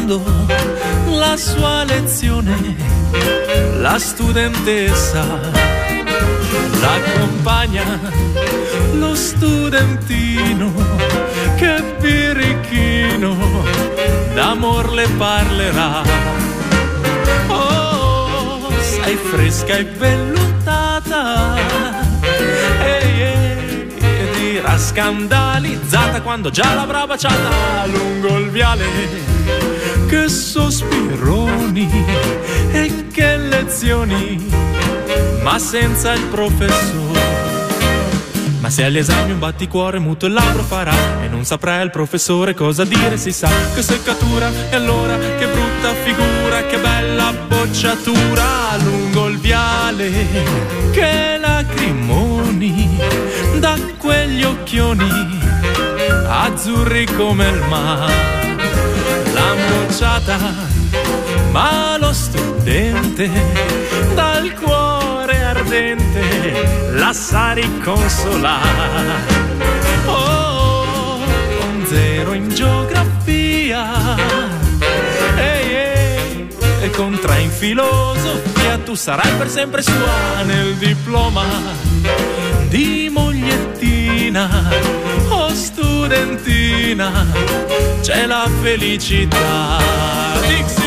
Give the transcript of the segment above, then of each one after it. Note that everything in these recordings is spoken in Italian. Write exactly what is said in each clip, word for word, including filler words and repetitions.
ascoltando la sua lezione, la studentessa l'accompagna, lo studentino che birichino d'amor le parlerà. Oh, sei fresca e vellutata, ehi, ehi, e dirà scandalizzata quando già l'avrà baciata lungo il viale. Che sospironi e che lezioni, ma senza il professore. Ma se agli esami un batticuore muto il labbro farà e non saprà il professore cosa dire, si sa che seccatura. E allora che brutta figura, che bella bocciatura lungo il viale. Che lacrimoni da quegli occhioni azzurri come il mare. L'han bocciata, ma lo studente dal cuore ardente la sa riconsolare. Oh, con zero in geografia, ehi, ehi, e con tre in filosofia, tu sarai per sempre sua nel diploma di mogliettina. Oh studentina, c'è la felicità. Dixie!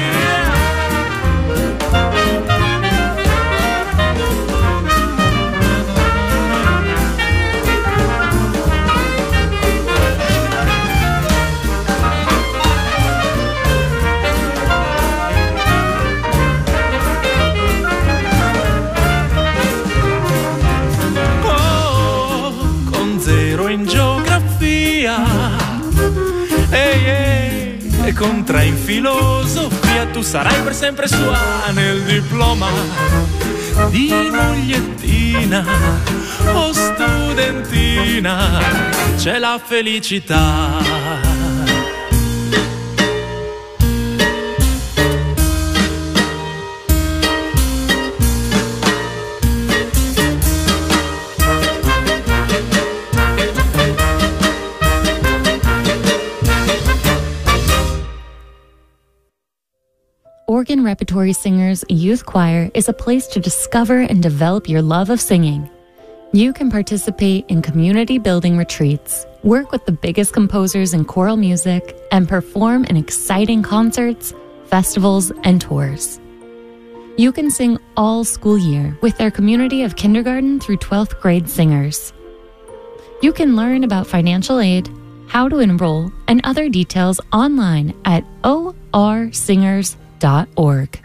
E con tre in filosofia tu sarai per sempre sua nel diploma di mogliettina. Oh studentina, c'è la felicità. Oregon Repertory Singers Youth Choir is a place to discover and develop your love of singing. You can participate in community building retreats, work with the biggest composers in choral music, and perform in exciting concerts, festivals, and tours. You can sing all school year with our community of kindergarten through twelfth grade singers. You can learn about financial aid, how to enroll, and other details online at o r singers dot org.